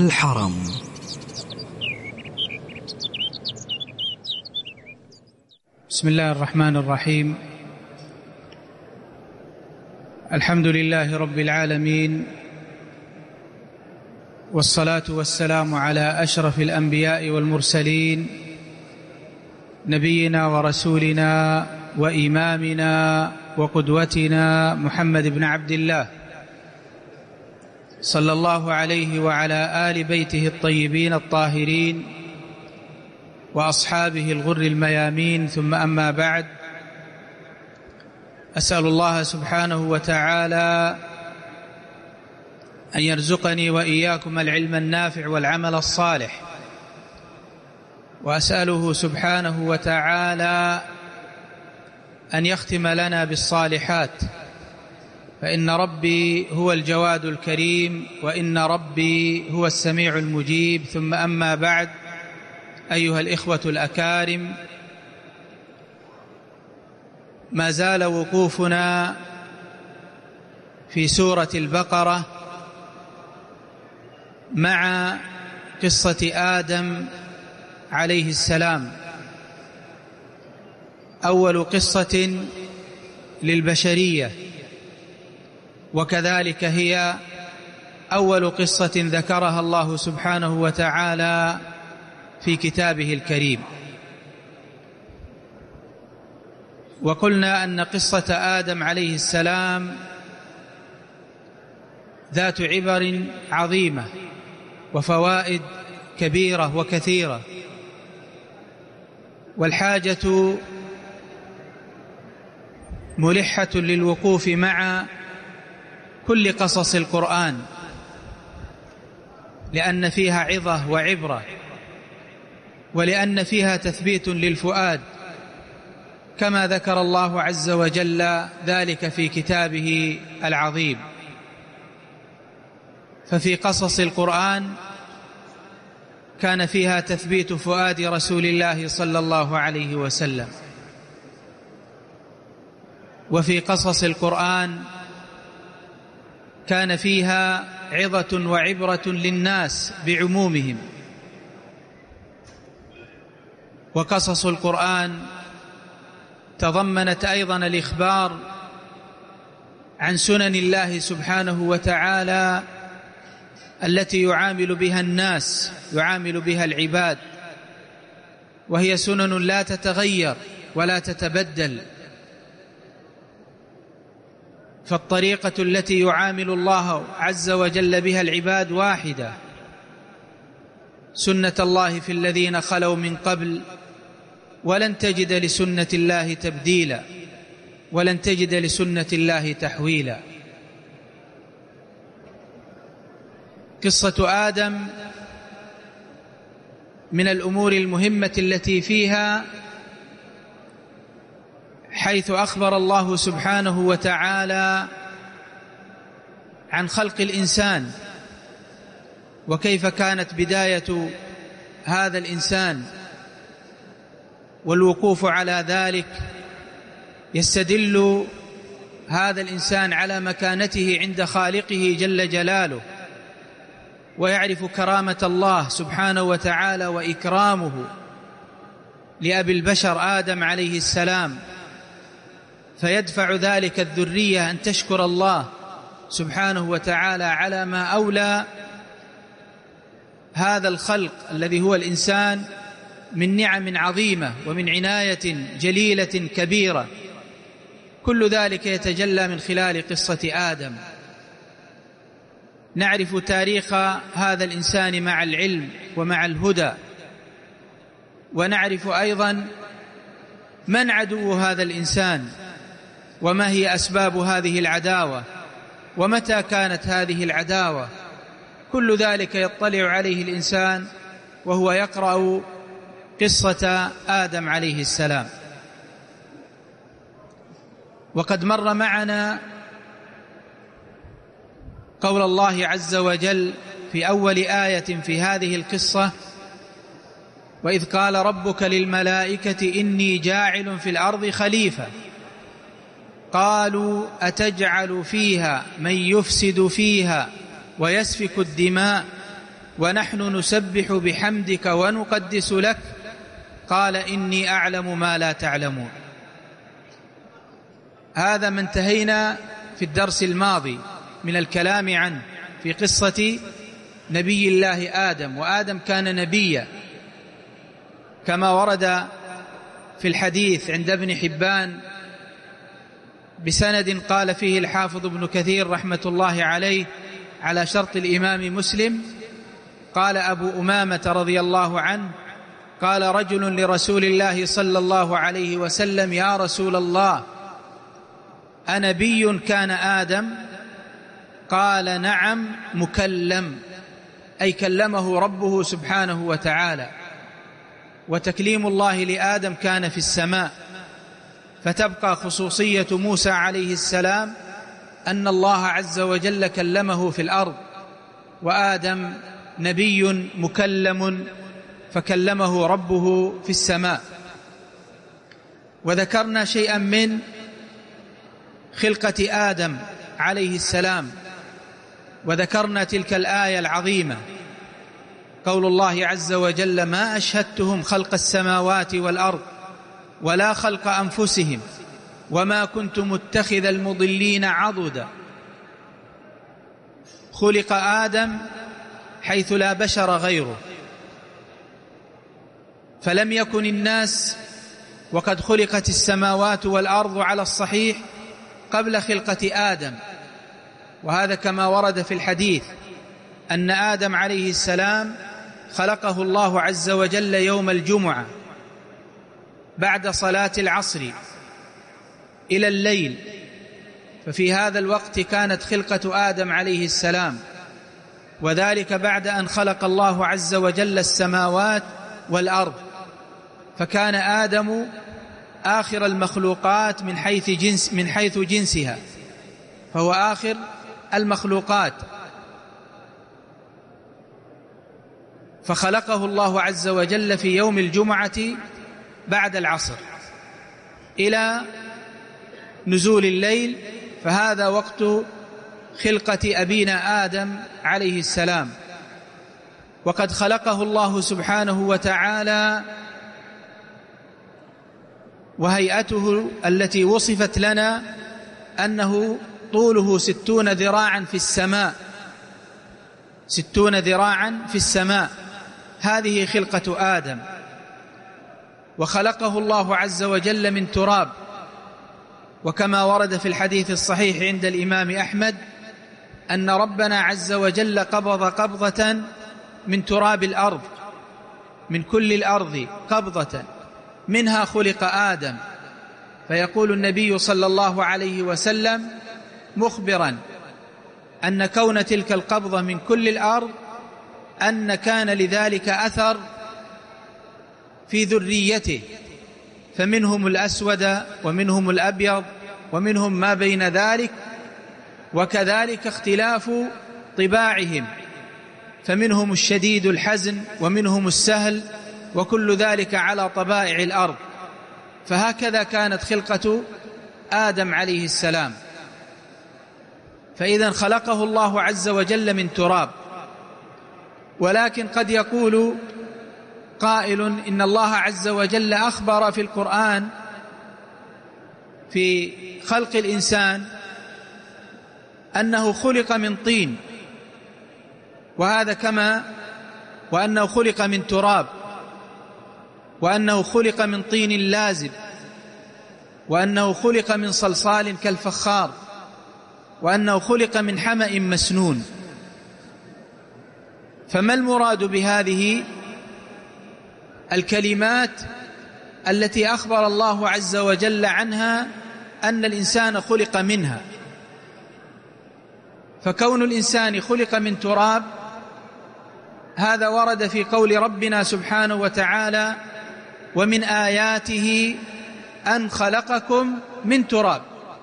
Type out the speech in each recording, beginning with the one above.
الحرم. بسم الله الرحمن الرحيم. الحمد لله رب العالمين، والصلاة والسلام على أشرف الأنبياء والمرسلين، نبينا ورسولنا وإمامنا وقدوتنا محمد بن عبد الله صلى الله عليه وعلى آل بيته الطيبين الطاهرين وأصحابه الغر الميامين، ثم أما بعد، أسأل الله سبحانه وتعالى أن يرزقني وإياكم العلم النافع والعمل الصالح، وأسأله سبحانه وتعالى أن يختم لنا بالصالحات، فإن ربي هو الجواد الكريم، وإن ربي هو السميع المجيب. ثم أما بعد، أيها الإخوة الأكارم، ما زال وقوفنا في سورة البقرة مع قصة آدم عليه السلام، أول قصة للبشرية، وكذلك هي أول قصة ذكرها الله سبحانه وتعالى في كتابه الكريم. وقلنا أن قصة آدم عليه السلام ذات عبر عظيمة وفوائد كبيرة وكثيرة، والحاجة ملحة للوقوف مع كل قصص القرآن، لأن فيها عظة وعبرة، ولأن فيها تثبيت للفؤاد، كما ذكر الله عز وجل ذلك في كتابه العظيم. ففي قصص القرآن كان فيها تثبيت فؤاد رسول الله صلى الله عليه وسلم، وفي قصص القرآن كان فيها عظة وعبرة للناس بعمومهم. وقصص القرآن تضمنت أيضا الإخبار عن سنن الله سبحانه وتعالى التي يعامل بها الناس، يعامل بها العباد، وهي سنن لا تتغير ولا تتبدل. فالطريقة التي يعامل الله عز وجل بها العباد واحدة، سنة الله في الذين خلوا من قبل، ولن تجد لسنة الله تبديلا، ولن تجد لسنة الله تحويلا. قصة آدم من الأمور المهمة التي فيها، حيث أخبر الله سبحانه وتعالى عن خلق الإنسان، وكيف كانت بداية هذا الإنسان، والوقوف على ذلك يستدل هذا الإنسان على مكانته عند خالقه جل جلاله، ويعرف كرامة الله سبحانه وتعالى وإكرامه لأبي البشر آدم عليه السلام، فيدفع ذلك الذرية أن تشكر الله سبحانه وتعالى على ما أولى هذا الخلق الذي هو الإنسان من نعم عظيمة ومن عناية جليلة كبيرة. كل ذلك يتجلى من خلال قصة آدم. نعرف تاريخ هذا الإنسان مع العلم ومع الهدى، ونعرف أيضا من عدو هذا الإنسان، وما هي أسباب هذه العداوة، ومتى كانت هذه العداوة. كل ذلك يطلع عليه الإنسان وهو يقرأ قصة آدم عليه السلام. وقد مر معنا قول الله عز وجل في أول آية في هذه القصة: وإذ قال ربك للملائكة إني جاعل في الأرض خليفة قالوا أتجعل فيها من يفسد فيها ويسفك الدماء ونحن نسبح بحمدك ونقدس لك، قال إني أعلم ما لا تعلمون. هذا ما انتهينا في الدرس الماضي من الكلام عنه في قصة نبي الله آدم. وآدم كان نبيا كما ورد في الحديث عند ابن حبان بسند قال فيه الحافظ ابن كثير رحمة الله عليه على شرط الإمام مسلم، قال أبو أمامة رضي الله عنه قال رجل لرسول الله صلى الله عليه وسلم: يا رسول الله، أنبي كان آدم؟ قال: نعم، مكلم، أي كلمه ربه سبحانه وتعالى. وتكليم الله لآدم كان في السماء، فتبقى خصوصية موسى عليه السلام أن الله عز وجل كلمه في الأرض، وآدم نبي مكلم فكلمه ربه في السماء. وذكرنا شيئا من خلقة آدم عليه السلام، وذكرنا تلك الآية العظيمة قول الله عز وجل: ما أشهدتهم خلق السماوات والأرض ولا خلق أنفسهم وما كنت متخذ المضلين عضدا. خلق آدم حيث لا بشر غيره، فلم يكن الناس وقد خلقت السماوات والأرض على الصحيح قبل خلقة آدم. وهذا كما ورد في الحديث أن آدم عليه السلام خلقه الله عز وجل يوم الجمعة بعد صلاة العصر إلى الليل، ففي هذا الوقت كانت خلقة آدم عليه السلام، وذلك بعد أن خلق الله عز وجل السماوات والأرض، فكان آدم آخر المخلوقات من حيث جنسها، فهو آخر المخلوقات. فخلقه الله عز وجل في يوم الجمعة بعد العصر إلى نزول الليل، فهذا وقت خلقة أبينا آدم عليه السلام. وقد خلقه الله سبحانه وتعالى، وهيئته التي وصفت لنا أنه طوله 60 ذراعا في السماء، 60 ذراعا في السماء، هذه خلقة آدم. وخلقه الله عز وجل من تراب، وكما ورد في الحديث الصحيح عند الإمام أحمد أن ربنا عز وجل قبض قبضة من تراب الأرض، من كل الأرض قبضة، منها خلق آدم. فيقول النبي صلى الله عليه وسلم مخبرا أن كون تلك القبضة من كل الأرض أن كان لذلك أثر في ذريته، فمنهم الأسود ومنهم الأبيض ومنهم ما بين ذلك، وكذلك اختلاف طباعهم، فمنهم الشديد الحزن ومنهم السهل، وكل ذلك على طبائع الأرض. فهكذا كانت خلقة آدم عليه السلام. فإذا خلقه الله عز وجل من تراب. ولكن قد يقول قائل إن الله عز وجل أخبر في القرآن في خلق الإنسان أنه خلق من طين، وهذا كما وأنه خلق من تراب، وأنه خلق من طين لازب، وأنه خلق من صلصال كالفخار، وأنه خلق من حمأ مسنون. فما المراد بهذه الكلمات التي أخبر الله عز وجل عنها أن الإنسان خلق منها؟ فكون الإنسان خلق من تراب هذا ورد في قول ربنا سبحانه وتعالى: ومن آياته أن خلقكم من تراب.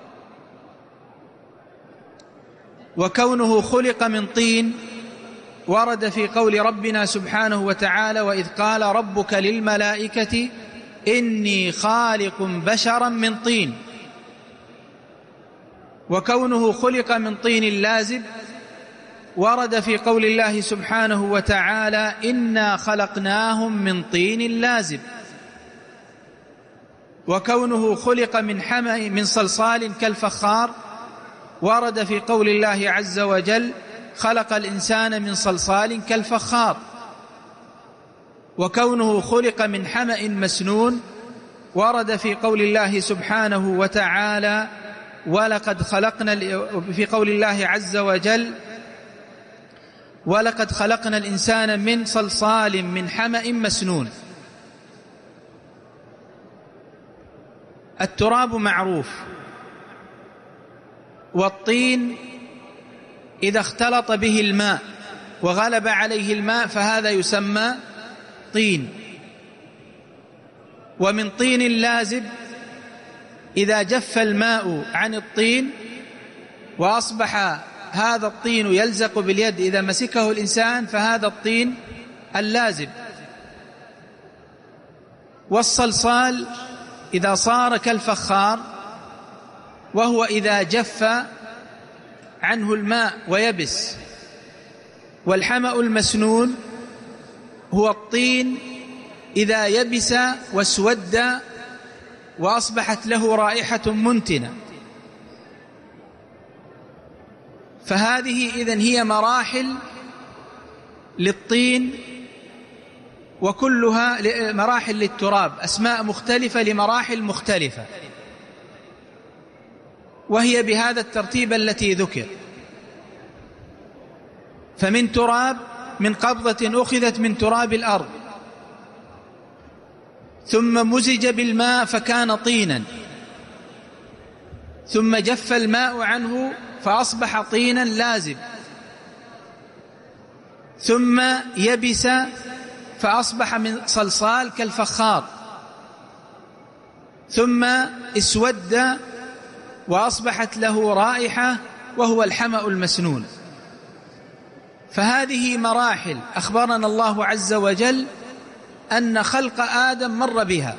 وكونه خلق من طين ورد في قول ربنا سبحانه وتعالى: وإذ قال ربك للملائكة إني خالق بشرا من طين. وكونه خلق من طين لازب ورد في قول الله سبحانه وتعالى: إنا خلقناهم من طين لازب. وكونه خلق من حمأ من صلصال كالفخار ورد في قول الله عز وجل: خلق الإنسان من صلصال كالفخار. وكونه خلق من حمأ مسنون ورد في قول الله سبحانه وتعالى: ولقد خلقنا، في قول الله عز وجل: ولقد خلقنا الإنسان من صلصال من حمأ مسنون. التراب معروف، والطين إذا اختلط به الماء وغلب عليه الماء فهذا يسمى طين. ومن طين لازب إذا جف الماء عن الطين وأصبح هذا الطين يلزق باليد إذا مسكه الإنسان فهذا الطين اللازب. والصلصال إذا صار كالفخار وهو إذا جف عنه الماء ويبس. والحمأ المسنون هو الطين إذا يبس واسود وأصبحت له رائحة منتنة. فهذه إذن هي مراحل للطين، وكلها مراحل للتراب، أسماء مختلفة لمراحل مختلفة، وهي بهذا الترتيب التي ذكر. فمن تراب، من قبضة أخذت من تراب الأرض ثم مزج بالماء فكان طينا، ثم جف الماء عنه فأصبح طينا لازب، ثم يبس فأصبح من صلصال كالفخار، ثم اسود وأصبحت له رائحة وهو الحمأ المسنون. فهذه مراحل أخبرنا الله عز وجل أن خلق آدم مر بها،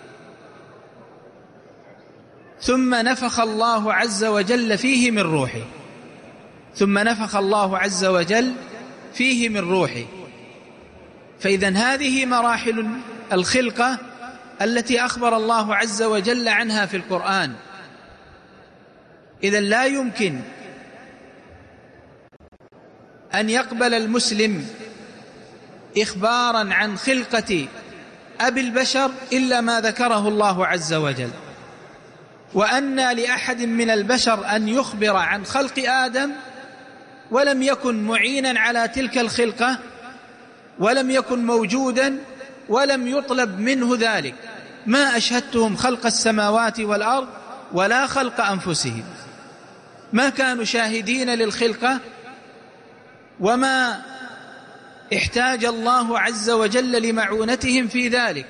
ثم نفخ الله عز وجل فيه من روحه، ثم نفخ الله عز وجل فيه من روحه. فإذن هذه مراحل الخلقة التي أخبر الله عز وجل عنها في القرآن. إذن لا يمكن أن يقبل المسلم إخبارا عن خلقة أبي البشر إلا ما ذكره الله عز وجل. وأن لأحد من البشر أن يخبر عن خلق آدم ولم يكن معينا على تلك الخلقة، ولم يكن موجودا، ولم يطلب منه ذلك. ما أشهدتهم خلق السماوات والأرض ولا خلق أنفسهم، ما كانوا شاهدين للخلقة، وما احتاج الله عز وجل لمعونتهم في ذلك.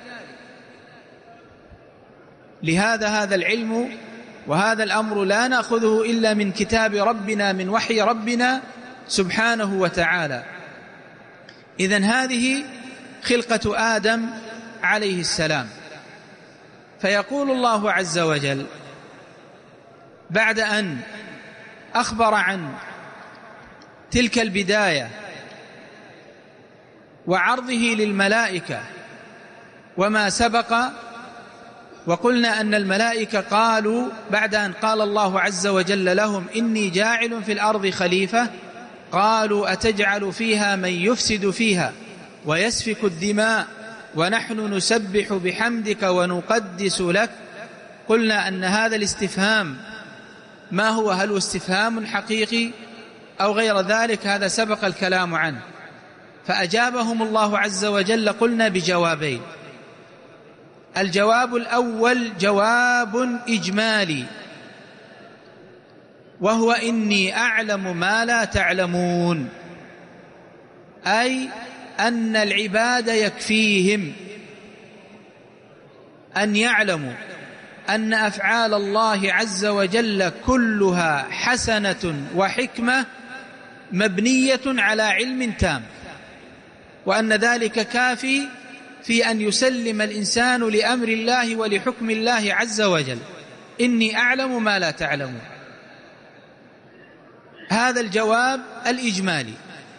لهذا هذا العلم وهذا الأمر لا نأخذه إلا من كتاب ربنا، من وحي ربنا سبحانه وتعالى. إذن هذه خلقة آدم عليه السلام. فيقول الله عز وجل بعد أن أخبر عن تلك البداية وعرضه للملائكة وما سبق، وقلنا أن الملائكة قالوا بعد أن قال الله عز وجل لهم: إني جاعل في الأرض خليفة، قالوا: أتجعل فيها من يفسد فيها ويسفك الدماء ونحن نسبح بحمدك ونقدس لك. قلنا أن هذا الاستفهام ما هو، هل هو استفهام حقيقي أو غير ذلك؟ هذا سبق الكلام عنه. فأجابهم الله عز وجل قلنا بجوابين. الجواب الأول جواب إجمالي، وهو: إني أعلم ما لا تعلمون، أي أن العباد يكفيهم أن يعلموا أن أفعال الله عز وجل كلها حسنة وحكمة مبنية على علم تام، وأن ذلك كافي في أن يسلم الإنسان لأمر الله ولحكم الله عز وجل. إني أعلم ما لا تعلمون. هذا الجواب الإجمالي،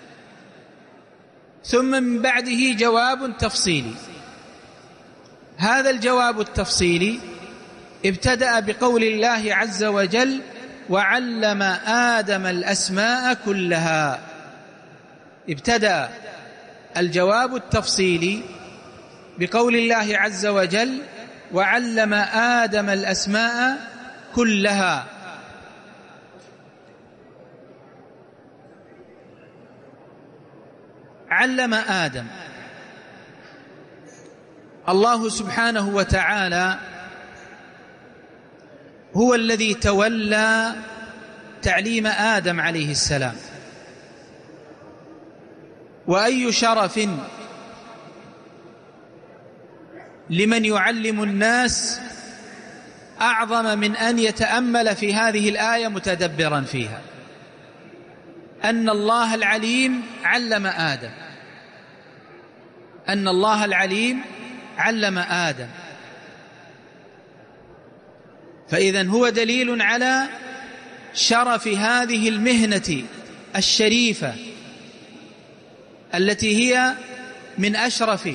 ثم من بعده جواب تفصيلي. هذا الجواب التفصيلي ابتدأ بقول الله عز وجل: وعلم آدم الأسماء كلها. ابتدأ الجواب التفصيلي بقول الله عز وجل: وعلم آدم الأسماء كلها. علم آدم، الله سبحانه وتعالى هو الذي تولى تعليم آدم عليه السلام. وأي شرف لمن يعلم الناس أعظم من أن يتأمل في هذه الآية متدبرا فيها، أن الله العليم علم آدم، أن الله العليم علم آدم. فإذن هو دليل على شرف هذه المهنة الشريفة التي هي من أشرف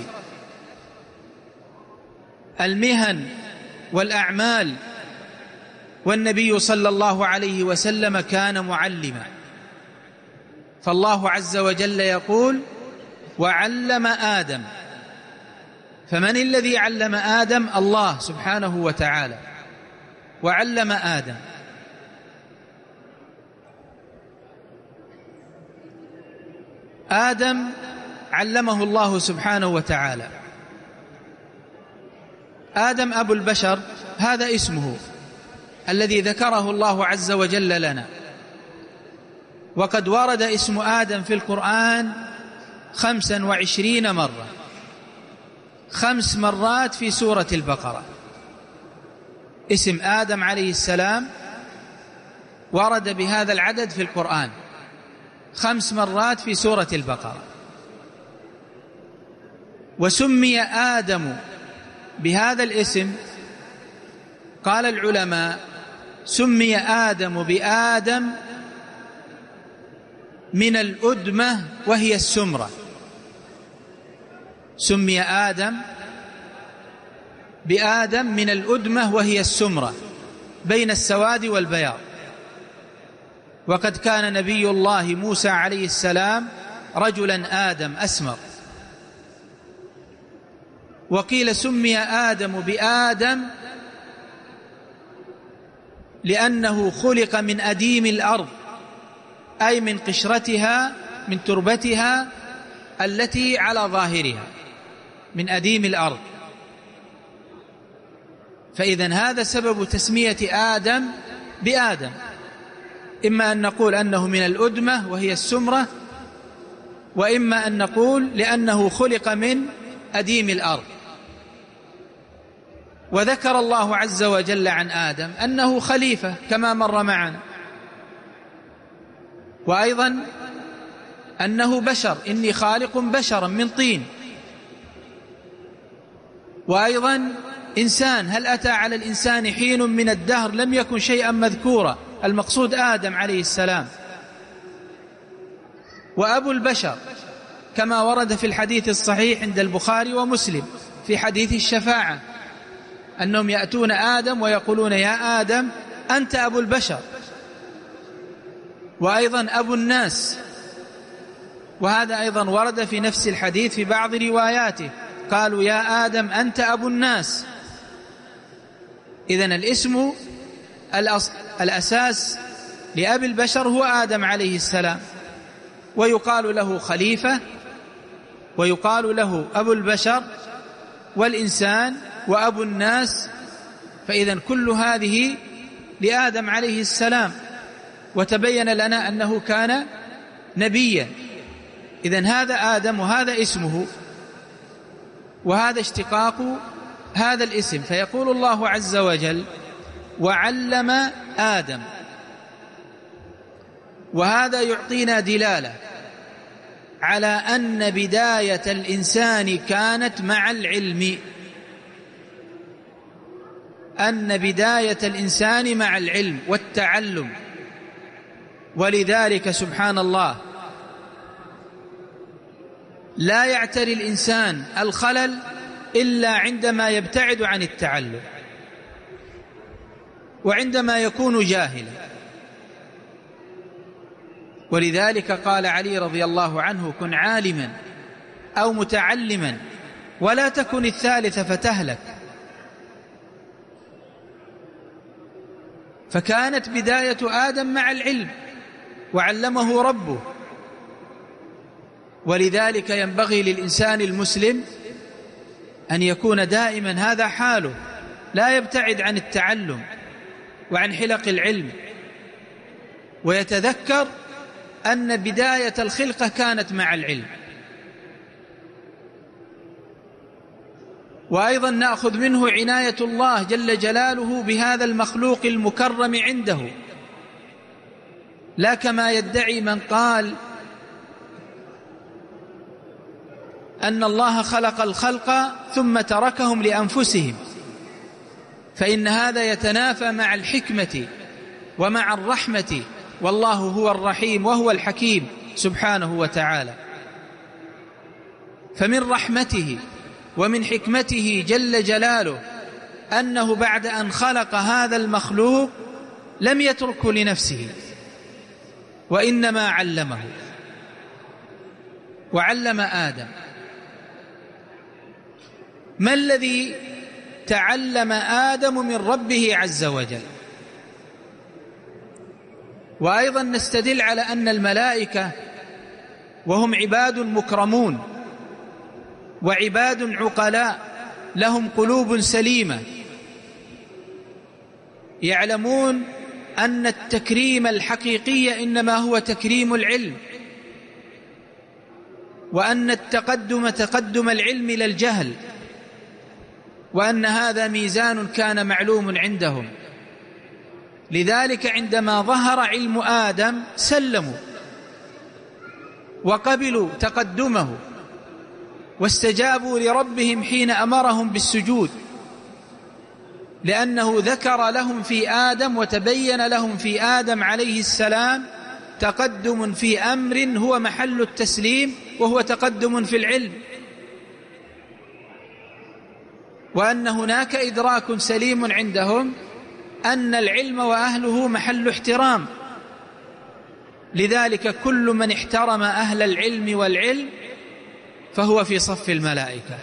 المهن والأعمال، والنبي صلى الله عليه وسلم كان معلما. فالله عز وجل يقول: وعلم آدم. فمن الذي علم آدم؟ الله سبحانه وتعالى. وعلم آدم. آدم علمه الله سبحانه وتعالى. آدم أبو البشر، هذا اسمه الذي ذكره الله عز وجل لنا. وقد ورد اسم آدم في القرآن 25 مرة، 5 مرات في سورة البقرة. اسم آدم عليه السلام ورد بهذا العدد في القرآن 5 مرات في سورة البقرة. وسمي آدم بهذا الاسم، قال العلماء: سمي آدم بآدم من الأدمة وهي السمرة. سمي آدم بآدم من الأدمة وهي السمرة، بين السواد والبياض. وقد كان نبي الله موسى عليه السلام رجلا آدم أسمر. وقيل سمي آدم بآدم لأنه خلق من أديم الأرض، أي من قشرتها، من تربتها التي على ظاهرها، من أديم الأرض. فإذن هذا سبب تسمية آدم بآدم، إما أن نقول أنه من الأدمة وهي السمرة، وإما أن نقول لأنه خلق من أديم الأرض. وذكر الله عز وجل عن آدم أنه خليفة كما مر معنا، وأيضا أنه بشر، إني خالق بشرا من طين. وأيضا إنسان، هل أتى على الإنسان حين من الدهر لم يكن شيئا مذكورا، المقصود آدم عليه السلام. وأبو البشر كما ورد في الحديث الصحيح عند البخاري ومسلم في حديث الشفاعة، أنهم يأتون آدم ويقولون: يا آدم أنت أبو البشر. وأيضا أبو الناس، وهذا أيضا ورد في نفس الحديث في بعض رواياته، قالوا: يا آدم أنت أبو الناس. إذن الاسم الأساس لأبي البشر هو آدم عليه السلام، ويقال له خليفة، ويقال له أبو البشر والإنسان وأبو الناس. فإذن كل هذه لآدم عليه السلام، وتبين لنا أنه كان نبيا. إذن هذا آدم، وهذا اسمه، وهذا اشتقاق هذا الاسم. فيقول الله عز وجل: وعلم آدم. وهذا يعطينا دلالة على أن بداية الإنسان كانت مع العلم، أن بداية الإنسان مع العلم والتعلم. ولذلك سبحان الله لا يعتري الإنسان الخلل إلا عندما يبتعد عن التعلم وعندما يكون جاهلا. ولذلك قال علي رضي الله عنه: كن عالما أو متعلما ولا تكن الثالث فتهلك. فكانت بداية آدم مع العلم وعلمه ربه. ولذلك ينبغي للإنسان المسلم أن يكون دائما هذا حاله، لا يبتعد عن التعلم وعن حلق العلم، ويتذكر أن بداية الخلقة كانت مع العلم. وأيضا نأخذ منه عناية الله جل جلاله بهذا المخلوق المكرم عنده، لا كما يدعي من قال أن الله خلق الخلق ثم تركهم لأنفسهم، فإن هذا يتنافى مع الحكمة ومع الرحمة، والله هو الرحيم وهو الحكيم سبحانه وتعالى. فمن رحمته ومن حكمته جل جلاله أنه بعد أن خلق هذا المخلوق لم يتركه لنفسه، وإنما علمه وعلم آدم. ما الذي تعلم آدم من ربه عز وجل؟ وأيضا نستدل على أن الملائكة وهم عباد مكرمون وعباد عقلاء لهم قلوب سليمة، يعلمون أن التكريم الحقيقي إنما هو تكريم العلم، وأن التقدم تقدم العلم إلى الجهل، وأن هذا ميزان كان معلوم عندهم. لذلك عندما ظهر علم آدم سلموا وقبلوا تقدمه واستجابوا لربهم حين أمرهم بالسجود، لأنه ذكر لهم في آدم وتبين لهم في آدم عليه السلام تقدم في أمر هو محل التسليم، وهو تقدم في العلم، وأن هناك إدراك سليم عندهم أن العلم وأهله محل احترام. لذلك كل من احترم أهل العلم والعلم فهو في صف الملائكة،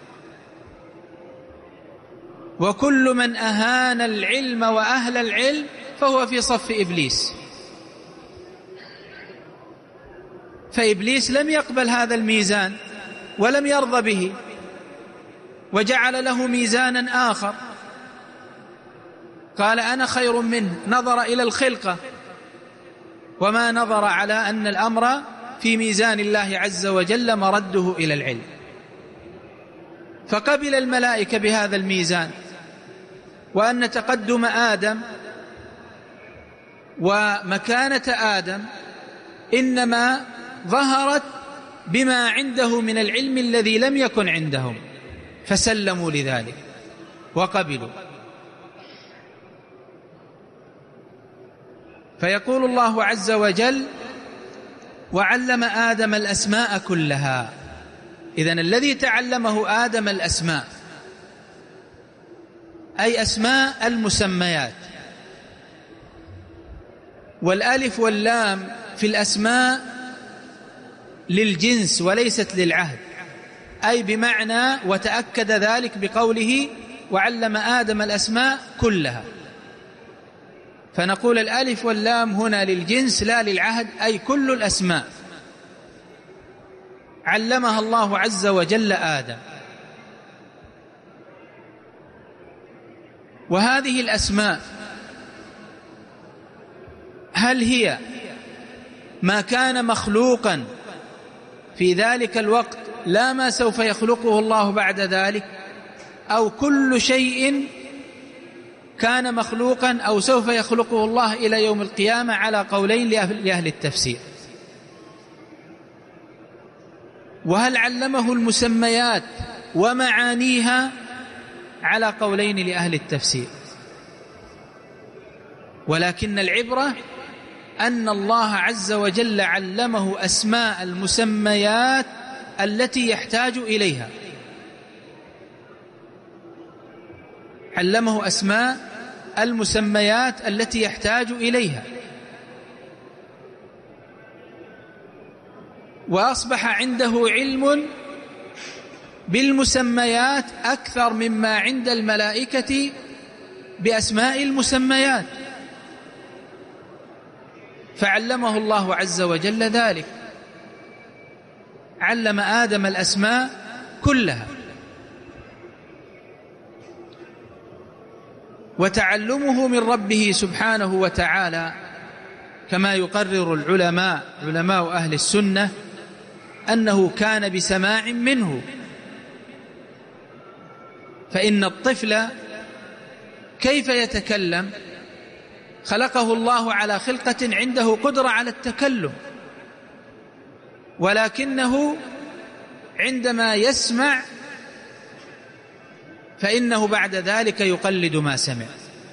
وكل من أهان العلم وأهل العلم فهو في صف إبليس. فإبليس لم يقبل هذا الميزان ولم يرضى به، وجعل له ميزانا آخر، قال أنا خير منه، نظر إلى الخلقة وما نظر على أن الأمر في ميزان الله عز وجل مرده إلى العلم. فقبل الملائكة بهذا الميزان، وأن تقدم آدم ومكانة آدم إنما ظهرت بما عنده من العلم الذي لم يكن عندهم، فسلموا لذلك وقبلوا. فيقول الله عز وجل: وعلم آدم الأسماء كلها. إذن الذي تعلمه آدم الأسماء، أي أسماء المسميات، والألف واللام في الأسماء للجنس وليست للعهد، أي بمعنى وتأكد ذلك بقوله وعلم آدم الأسماء كلها. فنقول الألف واللام هنا للجنس لا للعهد، أي كل الأسماء علمها الله عز وجل آدم. وهذه الأسماء هل هي ما كان مخلوقا في ذلك الوقت لا ما سوف يخلقه الله بعد ذلك، أو كل شيء كان مخلوقا أو سوف يخلقه الله إلى يوم القيامة، على قولين لأهل التفسير. وهل علمه المسميات ومعانيها، على قولين لأهل التفسير. ولكن العبرة أن الله عز وجل علمه أسماء المسميات التي يحتاج إليها، علمه أسماء المسميات التي يحتاج إليها، وأصبح عنده علم بالمسميات أكثر مما عند الملائكة بأسماء المسميات، فعلمه الله عز وجل ذلك، علم آدم الأسماء كلها. وتعلمه من ربه سبحانه وتعالى كما يقرر علماء أهل السنة أنه كان بسماع منه، فإن الطفل كيف يتكلم؟ خلقه الله على خلقة عنده قدرة على التكلم، ولكنه عندما يسمع فإنه بعد ذلك يقلد ما سمع.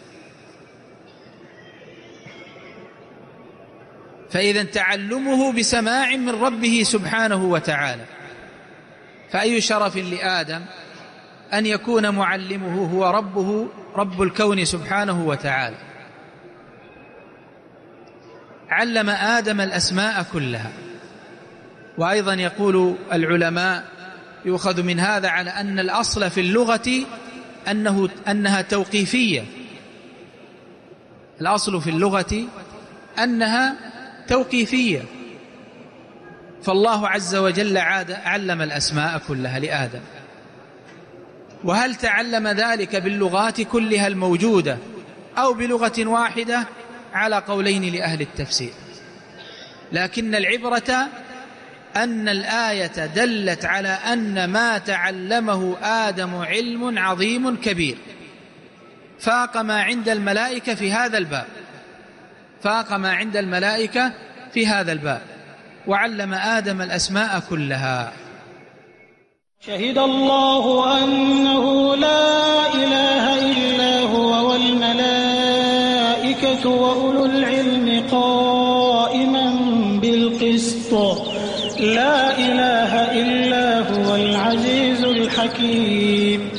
فإذا تعلمه بسماع من ربه سبحانه وتعالى، فأي شرف لآدم أن يكون معلمه هو ربه رب الكون سبحانه وتعالى. علم آدم الأسماء كلها. وأيضا يقول العلماء يؤخذ من هذا على أن الأصل في اللغة أنها توقيفية، الأصل في اللغة أنها توقيفية، فالله عز وجل علم الأسماء كلها لآدم. وهل تعلم ذلك باللغات كلها الموجودة أو بلغة واحدة؟ على قولين لأهل التفسير، لكن العبرة أن الآية دلت على أن ما تعلمه آدم علم عظيم كبير، فاق ما عند الملائكة في هذا الباب، فاق ما عند الملائكة في هذا الباب، وعلم آدم الأسماء كلها. شهد الله أنه لا إله إلا هو والملائكة وأولو العلم قائما بالقسط لا إله إلا هو العزيز الحكيم.